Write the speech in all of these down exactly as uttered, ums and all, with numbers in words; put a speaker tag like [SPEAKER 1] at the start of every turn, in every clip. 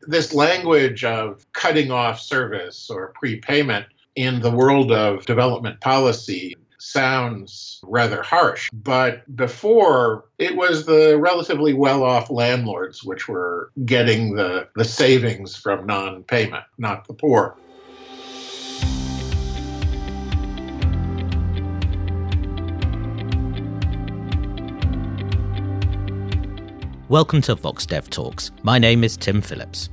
[SPEAKER 1] This language of cutting off service or prepayment in the world of development policy sounds rather harsh. But before, it was the relatively well-off landlords which were getting the, the savings from non-payment, not the poor.
[SPEAKER 2] Welcome to Vox Dev Talks. My name is Tim Phillips.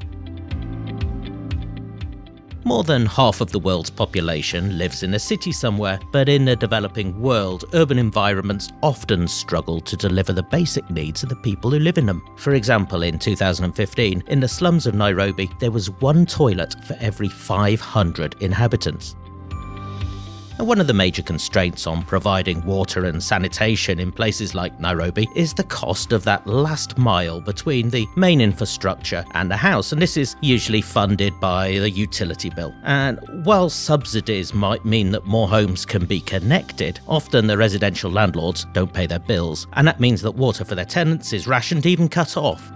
[SPEAKER 2] More than half of the world's population lives in a city somewhere, but in a developing world, urban environments often struggle to deliver the basic needs of the people who live in them. For example, in two thousand fifteen, in the slums of Nairobi, there was one toilet for every five hundred inhabitants. And one of the major constraints on providing water and sanitation in places like Nairobi is the cost of that last mile between the main infrastructure and the house, and this is usually funded by the utility bill. And while subsidies might mean that more homes can be connected, often the residential landlords don't pay their bills, and that means that water for their tenants is rationed, even cut off.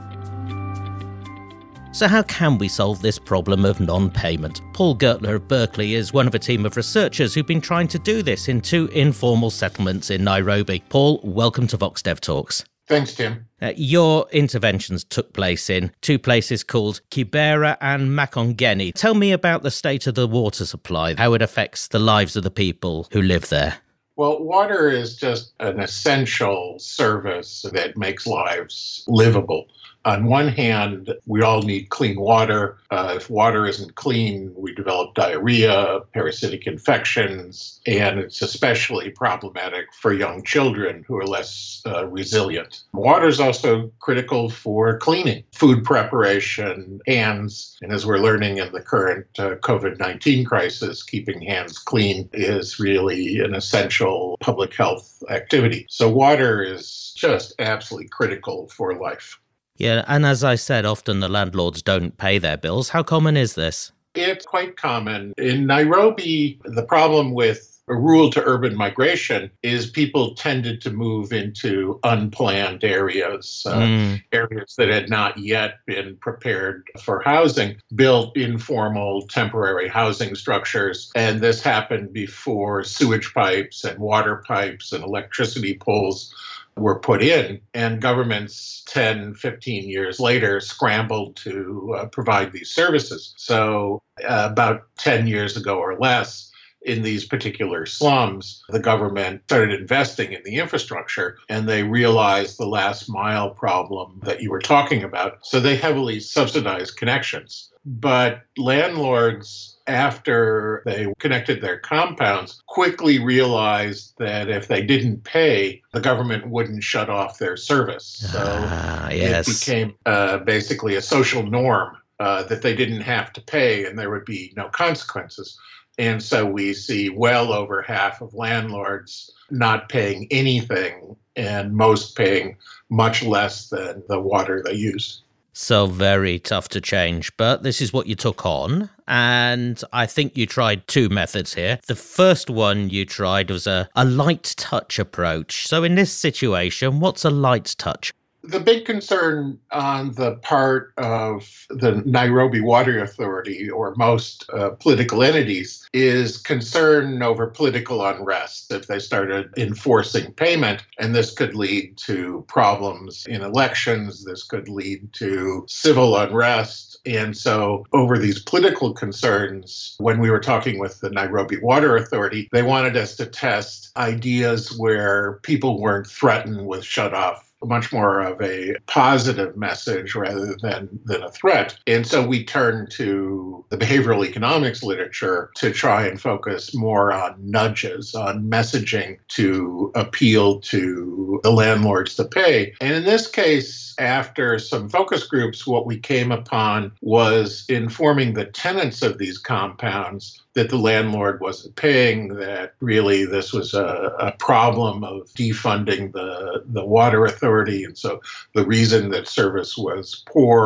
[SPEAKER 2] So how can we solve this problem of non-payment? Paul Gertler of Berkeley is one of a team of researchers who've been trying to do this in two informal settlements in Nairobi. Paul, welcome to Vox Dev Talks.
[SPEAKER 1] Thanks, Tim.
[SPEAKER 2] Uh, your interventions took place in two places called Kibera and Makongeni. Tell me about the state of the water supply, how it affects the lives of the people who live there.
[SPEAKER 1] Well, water is just an essential service that makes lives livable. On one hand, we all need clean water. Uh, if water isn't clean, we develop diarrhea, parasitic infections, and it's especially problematic for young children who are less uh, resilient. Water is also critical for cleaning, food preparation, hands, and as we're learning in the current uh, covid nineteen crisis, keeping hands clean is really an essential public health activity. So water is just absolutely critical for life.
[SPEAKER 2] Yeah, and as I said, often the landlords don't pay their bills. How common is this?
[SPEAKER 1] It's quite common. In Nairobi, the problem with a rural to urban migration is people tended to move into unplanned areas, uh, mm. areas that had not yet been prepared for housing, built informal temporary housing structures. And this happened before sewage pipes and water pipes and electricity poles were put in, and governments ten, fifteen years later scrambled to uh, provide these services. So uh, about ten years ago or less, in these particular slums, the government started investing in the infrastructure, and they realized the last mile problem that you were talking about. So they heavily subsidized connections. But landlords, after they connected their compounds, quickly realized that if they didn't pay, the government wouldn't shut off their service. So
[SPEAKER 2] ah, yes.
[SPEAKER 1] It became uh, basically a social norm uh, that they didn't have to pay and there would be no consequences. And so we see well over half of landlords not paying anything and most paying much less than the water they use.
[SPEAKER 2] So very tough to change, but this is what you took on, and I think you tried two methods here. The first one you tried was a, a light touch approach. So in this situation, what's a light touch?
[SPEAKER 1] The big concern on the part of the Nairobi Water Authority or most uh, political entities is concern over political unrest. If they started enforcing payment, and this could lead to problems in elections, this could lead to civil unrest. And so over these political concerns, when we were talking with the Nairobi Water Authority, they wanted us to test ideas where people weren't threatened with shut-off, much more of a positive message rather than, than a threat. And so we turned to the behavioral economics literature to try and focus more on nudges, on messaging to appeal to the landlords to pay. And in this case, after some focus groups, what we came upon was informing the tenants of these compounds that the landlord wasn't paying, that really this was a, a problem of defunding the, the water authority. And so the reason that service was poor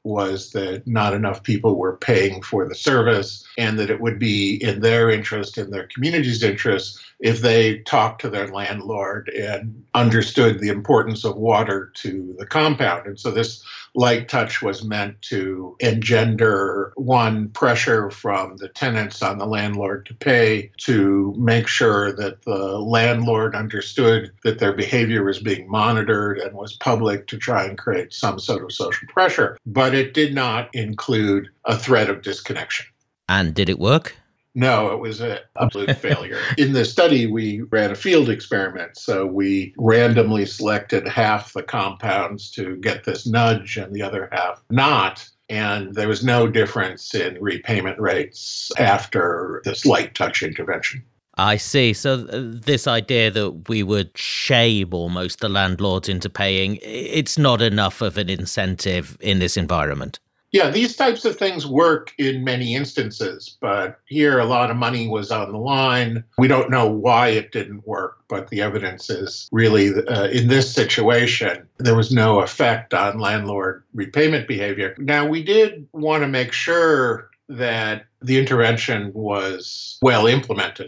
[SPEAKER 1] was that not enough people were paying for the service, and that it would be in their interest, in their community's interest, if they talked to their landlord and understood the importance of water to the compound. And so this light touch was meant to engender, one, pressure from the tenants on the landlord to pay, to make sure that the landlord understood that their behavior was being monitored and was public, to try and create some sort of social pressure. But it did not include a threat of disconnection.
[SPEAKER 2] And did it work?
[SPEAKER 1] No, it was an absolute failure. In the study, we ran a field experiment. So we randomly selected half the compounds to get this nudge and the other half not. And there was no difference in repayment rates after this light touch intervention.
[SPEAKER 2] I see. So uh, this idea that we would shame almost the landlords into paying, it's not enough of an incentive in this environment.
[SPEAKER 1] Yeah, these types of things work in many instances, but here a lot of money was on the line. We don't know why it didn't work, but the evidence is really uh, in this situation, there was no effect on landlord repayment behavior. Now, we did want to make sure that the intervention was well implemented.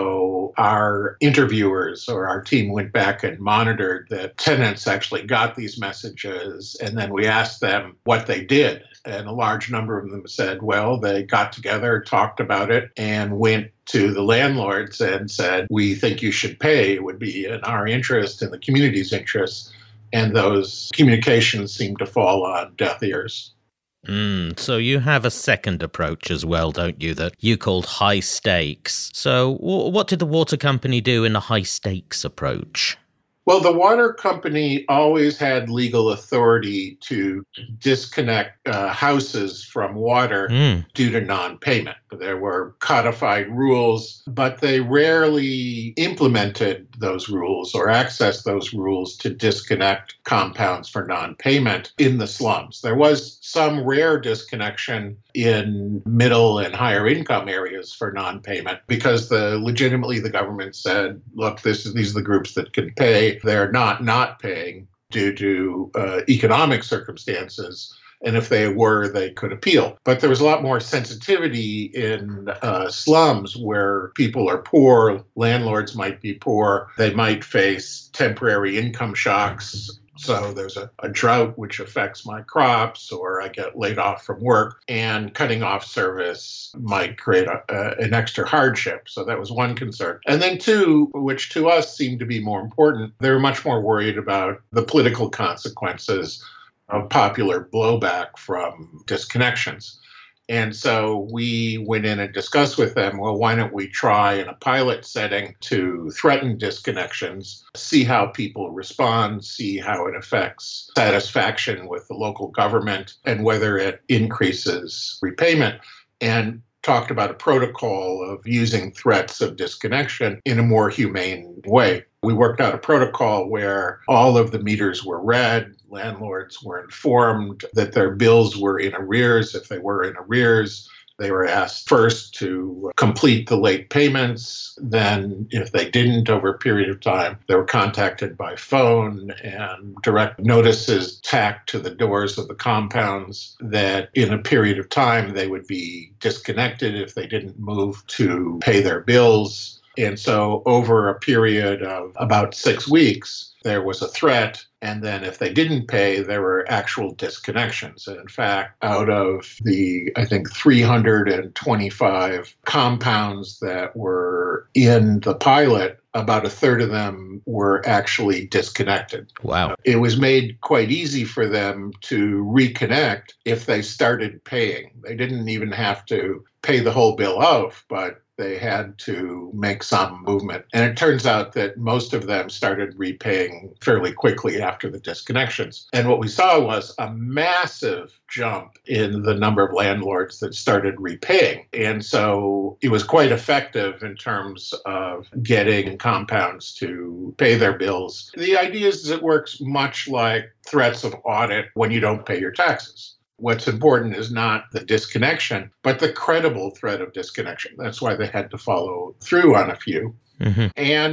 [SPEAKER 1] So our interviewers or our team went back and monitored that tenants actually got these messages, and then we asked them what they did. And a large number of them said, well, they got together, talked about it, and went to the landlords and said, we think you should pay. It would be in our interest, in the community's interest. And those communications seemed to fall on deaf ears.
[SPEAKER 2] Mm, so you have a second approach as well, don't you, that you called high stakes. So w- what did the water company do in a high stakes approach?
[SPEAKER 1] Well, the water company always had legal authority to disconnect uh, houses from water mm. due to non-payment. There were codified rules, but they rarely implemented those rules or accessed those rules to disconnect compounds for non-payment in the slums. There was some rare disconnection in middle and higher income areas for non-payment because the legitimately the government said, look, this is, these are the groups that can pay. They're not not paying due to uh, economic circumstances. And if they were, they could appeal. But there was a lot more sensitivity in uh, slums where people are poor, landlords might be poor, they might face temporary income shocks. So there's a, a drought which affects my crops, or I get laid off from work, and cutting off service might create a, a, an extra hardship. So that was one concern. And then two, which to us seemed to be more important, they were much more worried about the political consequences of popular blowback from disconnections. And so we went in and discussed with them, well, why don't we try in a pilot setting to threaten disconnections, see how people respond, see how it affects satisfaction with the local government and whether it increases repayment, and talked about a protocol of using threats of disconnection in a more humane way. We worked out a protocol where all of the meters were read, landlords were informed that their bills were in arrears. If they were in arrears, they were asked first to complete the late payments. Then, if they didn't over a period of time, they were contacted by phone and direct notices tacked to the doors of the compounds that in a period of time they would be disconnected if they didn't move to pay their bills. And so over a period of about six weeks, there was a threat. And then if they didn't pay, there were actual disconnections. And in fact, out of the, I think, three hundred twenty-five compounds that were in the pilot, about a third of them were actually disconnected.
[SPEAKER 2] Wow.
[SPEAKER 1] It was made quite easy for them to reconnect if they started paying. They didn't even have to pay the whole bill off, but they had to make some movement. And it turns out that most of them started repaying fairly quickly after the disconnections. And what we saw was a massive jump in the number of landlords that started repaying. And so it was quite effective in terms of getting compounds to pay their bills. The idea is it works much like threats of audit when you don't pay your taxes. What's important is not the disconnection, but the credible threat of disconnection. That's why they had to follow through on a few. Mm-hmm. And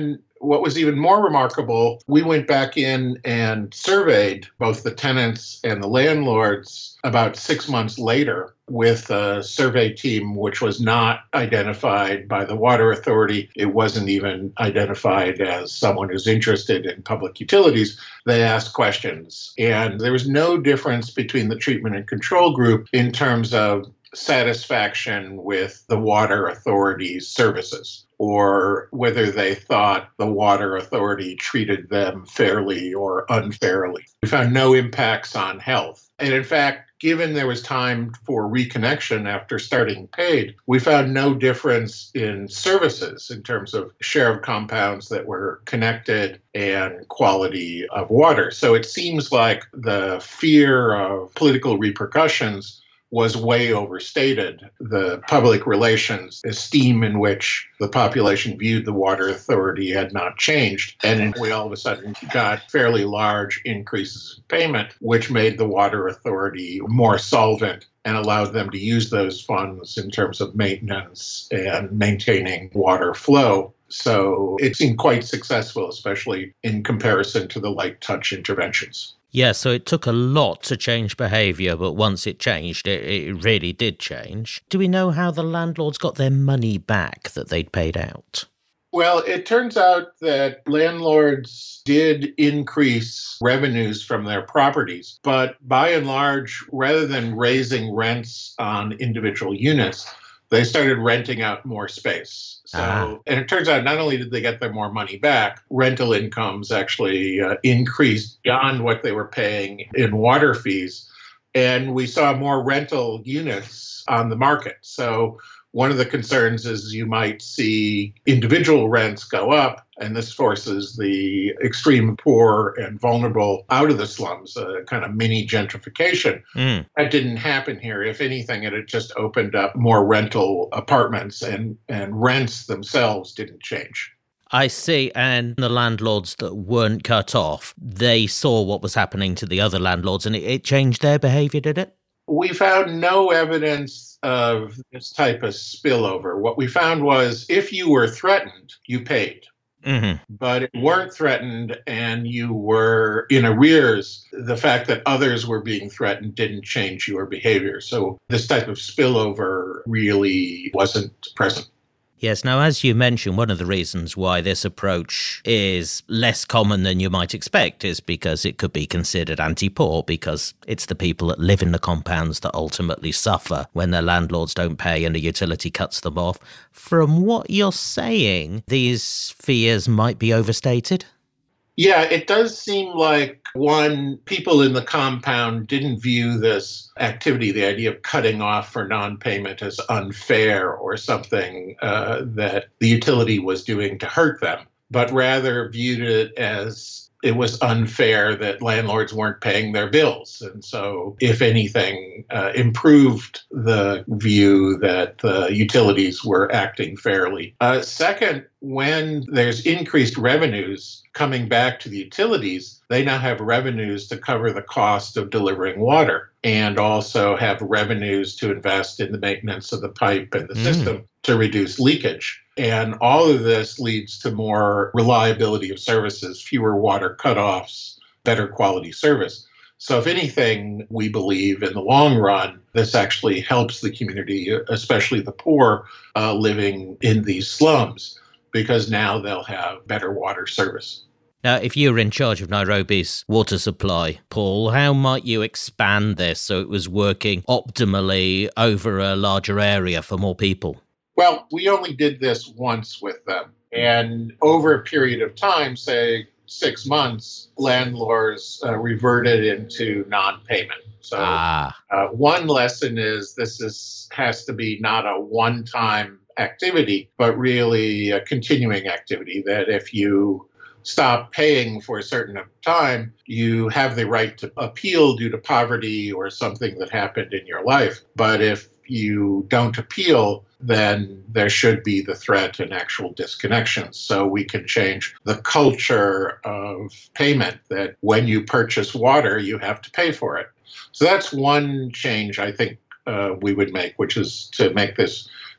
[SPEAKER 1] what was even more remarkable, we went back in and surveyed both the tenants and the landlords about six months later with a survey team which was not identified by the Water Authority. It wasn't even identified as someone who's interested in public utilities. They asked questions, and there was no difference between the treatment and control group in terms of satisfaction with the Water Authority's services, or whether they thought the Water Authority treated them fairly or unfairly. We found no impacts on health. And in fact, given there was time for reconnection after starting paid, we found no difference in services in terms of share of compounds that were connected and quality of water. So it seems like the fear of political repercussions was way overstated. The public relations esteem in which the population viewed the Water Authority had not changed. And we all of a sudden got fairly large increases in payment, which made the Water Authority more solvent and allowed them to use those funds in terms of maintenance and maintaining water flow. So it seemed quite successful, especially in comparison to the light touch interventions.
[SPEAKER 2] Yeah, so it took a lot to change behaviour, but once it changed, it, it really did change. Do we know how the landlords got their money back that they'd paid out?
[SPEAKER 1] Well, it turns out that landlords did increase revenues from their properties, but by and large, rather than raising rents on individual units, they started renting out more space. So, ah. And it turns out not only did they get their more money back, rental incomes actually uh, increased beyond what they were paying in water fees. And we saw more rental units on the market. So one of the concerns is you might see individual rents go up, and this forces the extreme poor and vulnerable out of the slums, a kind of mini gentrification. Mm. That didn't happen here. If anything, it had just opened up more rental apartments, and, and rents themselves didn't change.
[SPEAKER 2] I see. And the landlords that weren't cut off, they saw what was happening to the other landlords, and it, it changed their behaviour, did it?
[SPEAKER 1] We found no evidence of this type of spillover. What we found was if you were threatened, you paid. Mm-hmm. But if you weren't threatened and you were in arrears, the fact that others were being threatened didn't change your behavior. So this type of spillover really wasn't present.
[SPEAKER 2] Yes, now, as you mentioned, one of the reasons why this approach is less common than you might expect is because it could be considered anti-poor, because it's the people that live in the compounds that ultimately suffer when their landlords don't pay and a utility cuts them off. From what you're saying, these fears might be overstated?
[SPEAKER 1] Yeah, it does seem like, one, people in the compound didn't view this activity, the idea of cutting off for non-payment, as unfair or something uh, that the utility was doing to hurt them, but rather viewed it as it was unfair that landlords weren't paying their bills. And so, if anything, uh, improved the view that the utilities were acting fairly. Uh, second, when there's increased revenues coming back to the utilities, they now have revenues to cover the cost of delivering water, and also have revenues to invest in the maintenance of the pipe and the mm. system to reduce leakage. And all of this leads to more reliability of services, fewer water cutoffs, better quality service. So if anything, we believe in the long run, this actually helps the community, especially the poor uh, living in these slums, because now they'll have better water service.
[SPEAKER 2] Now, if you were in charge of Nairobi's water supply, Paul, how might you expand this so it was working optimally over a larger area for more people?
[SPEAKER 1] Well, we only did this once with them. And over a period of time, say six months, landlords uh, reverted into non-payment. So ah. uh, one lesson is this is has to be not a one-time activity, but really a continuing activity, that if you stop paying for a certain time, you have the right to appeal due to poverty or something that happened in your life. But if you don't appeal, then there should be the threat and actual disconnection. So we can change the culture of payment, that when you purchase water, you have to pay for it. So that's one change I think uh, we would make, which is to make this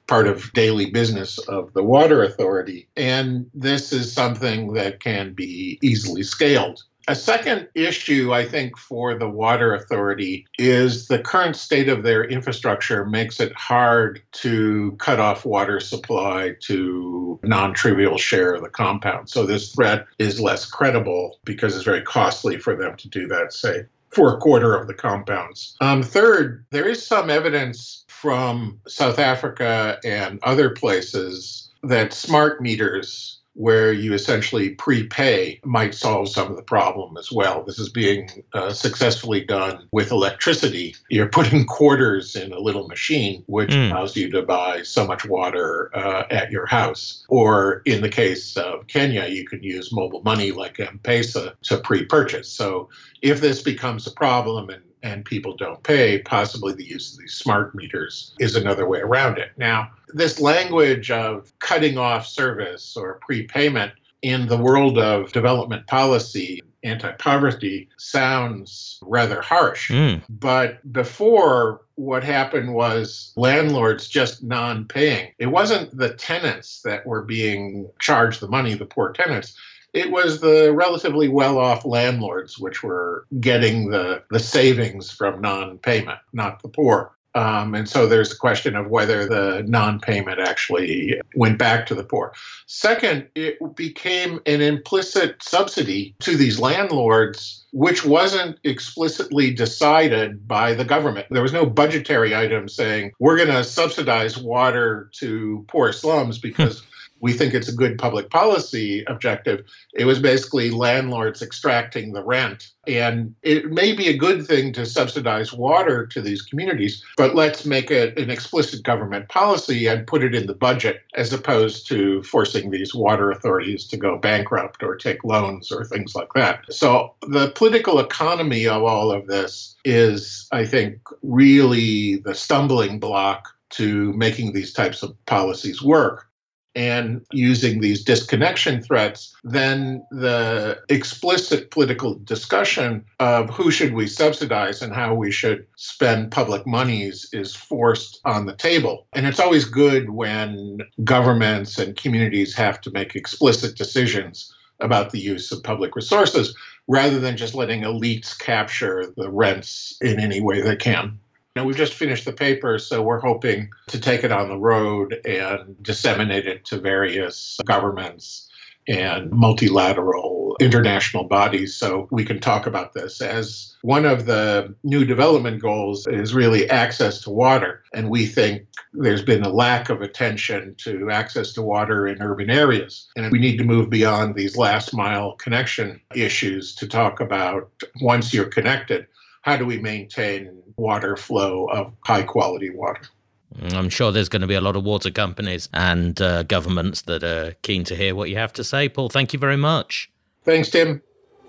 [SPEAKER 1] part of daily business of the Water Authority. And this is something that can be easily scaled. A second issue, I think, for the Water Authority is the current state of their infrastructure makes it hard to cut off water supply to a non-trivial share of the compound. So this threat is less credible because it's very costly for them to do that, say, for a quarter of the compounds. Um, third, there is some evidence from South Africa and other places that smart meters, where you essentially prepay, might solve some of the problem as well. This is being uh, successfully done with electricity. You're putting quarters in a little machine, which mm. allows you to buy so much water uh, at your house. Or in the case of Kenya, you could use mobile money like M-Pesa to pre-purchase. So if this becomes a problem and and people don't pay, possibly the use of these smart meters is another way around it. Now, this language of cutting off service or prepayment in the world of development policy, anti-poverty, sounds rather harsh. Mm. But before, what happened was landlords just non-paying. It wasn't the tenants that were being charged the money, the poor tenants. It was the relatively well-off landlords which were getting the, the savings from non-payment, not the poor. Um, and so there's the question of whether the non-payment actually went back to the poor. Second, it became an implicit subsidy to these landlords, which wasn't explicitly decided by the government. There was no budgetary item saying, we're going to subsidize water to poor slums because we think it's a good public policy objective. It was basically landlords extracting the rent. And it may be a good thing to subsidize water to these communities, but let's make it an explicit government policy and put it in the budget as opposed to forcing these water authorities to go bankrupt or take loans or things like that. So the political economy of all of this is, I think, really the stumbling block to making these types of policies work. And using these disconnection threats, then the explicit political discussion of who should we subsidize and how we should spend public monies is forced on the table. And it's always good when governments and communities have to make explicit decisions about the use of public resources, rather than just letting elites capture the rents in any way they can. Now, we've just finished the paper, so we're hoping to take it on the road and disseminate it to various governments and multilateral international bodies so we can talk about this. As one of the new development goals is really access to water, and we think there's been a lack of attention to access to water in urban areas. And we need to move beyond these last mile connection issues to talk about, once you're connected, how do we maintain water flow of high quality water?
[SPEAKER 2] I'm sure there's going to be a lot of water companies and uh, governments that are keen to hear what you have to say. Paul, thank you very much.
[SPEAKER 1] Thanks, Tim.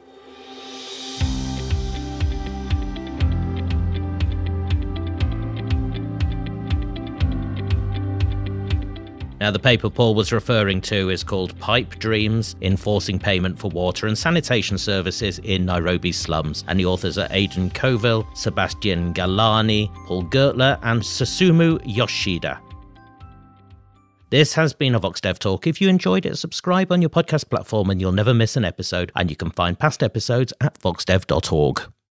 [SPEAKER 2] Now, the paper Paul was referring to is called Pipe Dreams, Enforcing Payment for Water and Sanitation Services in Nairobi Slums, and the authors are Aidan Coville, Sebastian Galani, Paul Gertler, and Susumu Yoshida. This has been a VoxDev Talk. If you enjoyed it, subscribe on your podcast platform and you'll never miss an episode, and you can find past episodes at voxdev dot org.